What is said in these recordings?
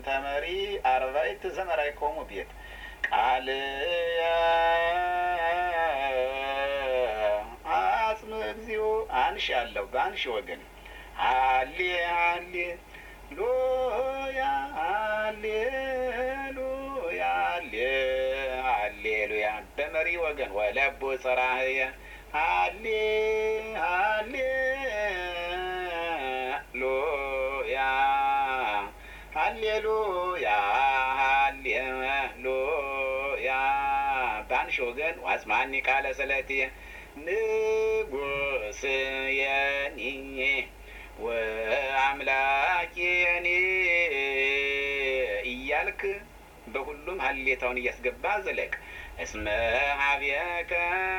ተመሪ አርባዕት ዘመራይኮሙ ቤት ቃልየ አጽም እግዚኦ አንሺ አለው በአንሺ ወገን ሃሌ ሃሌ ሉያ ሃሌሉያ ሃሌሉያ በመሪ ወገን ወለቡ ጽራህየ ሃሌ ሃሌሉያ ሃሌሉያ ሃሌሉያ በአንሺ ወገን ዋጽማኒ ቃለ ስለትየ ንጉሥየኒ ወአምላኬኒ እያልክ በሁሉም ሀሌታውን እያስገባ ዘለቅ። እስመ ኀቤከ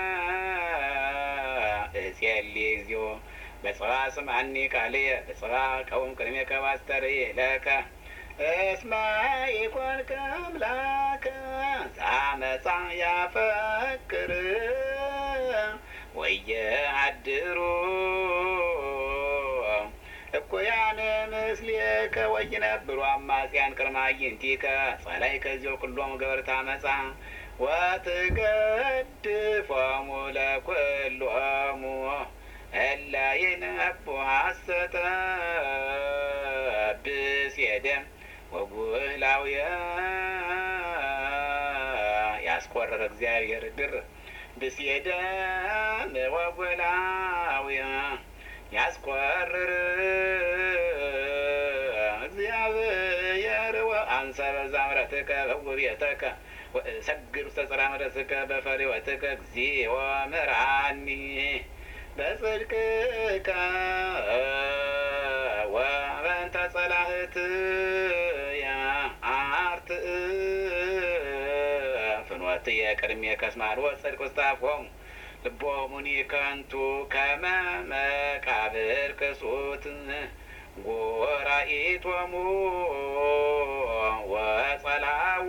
እጼሊ እግዚኦ በጽባ ስምዐኒ ቃልየ በጽባ ቀውም ቅድሜከ ባስተርየ ለከ እስመ ኢኮንከ አምላከ ዘአመፃ ያፈቅር ወየአድሩ እኩያነ ምስሌከ ወይነብሩ አማጽያን ቅድመ አዕይንቲከ ጸላእከ እግዚኦ ኩሎሙ ገበርተ አመፃ ወትገድፎሙ ለኵሎሙ እለ ይንአቡ ሐሰተ ብእሴደ ወጉህላውየ ያስቆረረ እግዚአብሔር ድር ብእሴደ ወጉህላውየ ያስቆርር እግዚአብሔር ወአንሰ በዛምረትከ በውቤተከ ወእሰግድ ውስተ ጽርሐ ምሕረትከ በፈሪወትከ እግዚኦ ምርሐኒ በጽድቅከ ወበእንተ ጸላእትየ አርትዕ ፍኖትየ ቅድሜከ እስመ አልቦ ጽድቅ ውስተ አፍሆሙ ልቦሙኒ ከንቱ ከመ መቃብር ክሱት ጎራኢቶሙ ወጸላኡ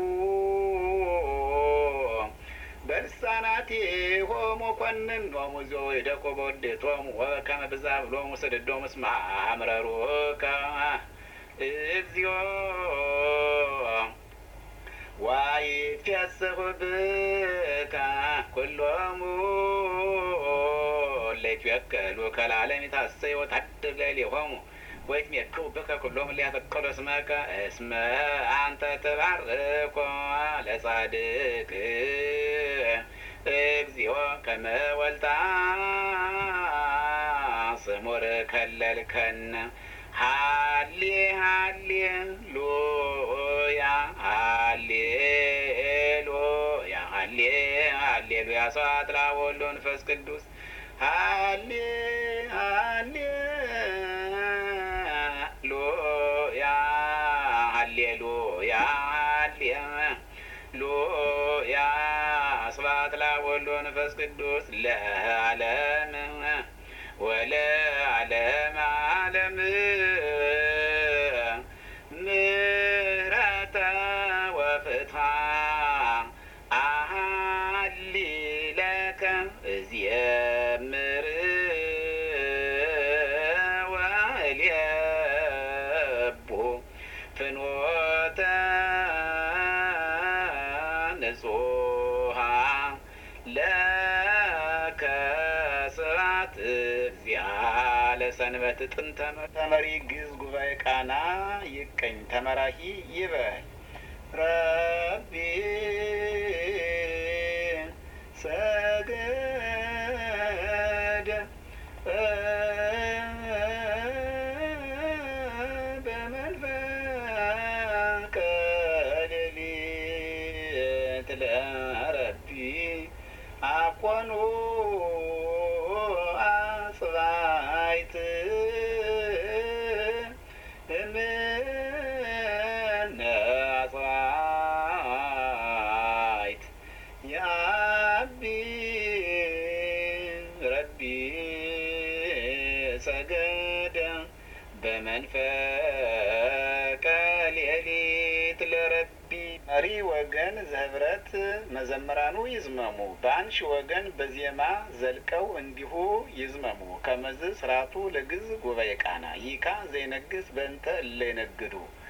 በልሳናቲሆሙ ኮንኖሙ እግዚኦ ይደቁ በውዴቶሙ ወከመ ብዛብሎሙ ስድዶሙ እስመ አምረሩከ እግዚኦ ወይትፌስሑ ብከ ኩሎሙ ለይትቤከሉከ ለዓለመ ይትሐሰዩ ወታድር ሌሊሆሙ ወይትሜክሩ ብከ ኩሎሙ ለያፈቅሩ እስመከ እስመ አንተ ትባርኮ ለጻድቅ እግዚኦ ከመ ወልታ ስሙር ከለልከነ ሃሌ ሃሌሉያ ሃሌሉያ ሃሌሉያ ስብሐት ለአብ ወወልድ ወመንፈስ ቅዱስ ሃሌ ሃሌሉያ ሃሌሉያ ሃሌሉያ ስብሐት ለአብ ወወልድ ወመንፈስ ቅዱስ ለዓለመ ወለዓለመ ዓለም ምሕረተ ወፍትሐ አሐሊ ለከ እዝየምር ወእልየቡ ፍኖተ ንጹሐ ለከ ስብሐት እግዚአ ለሰንበት ጥንተ ተመሪ ግዕዝ ጉባኤ ቃና ይቀኝ ተመራሂ ይበል ረቢ ሰገደ በመንፈቀ ሌሊት ለረቢ አኮኑ አጽባይት እምነ አጽባይት ያቢ ረቢ ሰገደ በመንፈቀ ሌሊት ለረቢ መሪ ወገን ዘህብረት መዘምራኑ ይዝመሙ በአንሺ ወገን በዜማ ዘልቀው እንዲሁ ይዝመሙ ከመዝ ስርዓቱ ለግዕዝ ጉባኤ ቃና ይካ ዘይነግስ በእንተ እለ ይነግዱ